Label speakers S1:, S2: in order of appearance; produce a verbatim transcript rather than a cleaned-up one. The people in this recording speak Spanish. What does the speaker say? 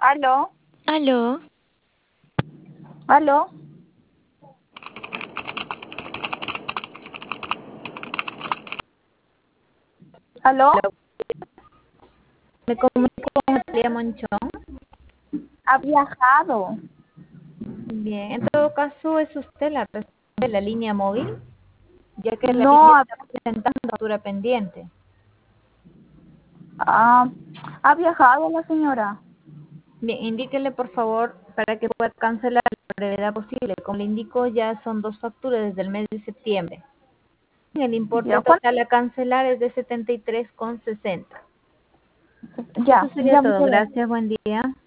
S1: Aló,
S2: Aló,
S1: aló, aló.
S2: me comunico con Natalia Monchón.
S1: Ha viajado.
S2: Bien, en todo caso es usted la responsable de la línea móvil, ya que la
S1: No,
S2: línea
S1: ha,
S2: está presentando factura pendiente.
S1: ah, ha viajado la señora.
S2: Bien, indíquele por favor para que pueda cancelar a la brevedad posible. Como le indico, ya son dos facturas desde el mes de septiembre. El
S1: Ya,
S2: importe
S1: ¿cuán-
S2: total a cancelar es de setenta y tres con sesenta.
S1: ya,
S2: Eso sería
S1: ya
S2: todo.
S1: muchas gracias.
S2: Gracias, buen día.